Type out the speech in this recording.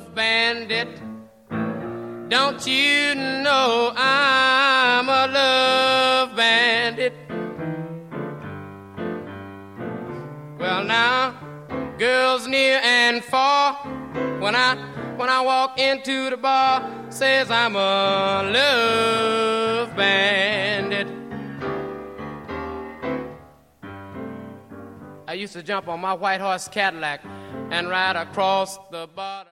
love bandit. Don't you know I'm a love bandit? Well now, girls near and far, when I walk into the bar, says I'm a love bandit. I used to jump on my white horse Cadillac and ride across the border.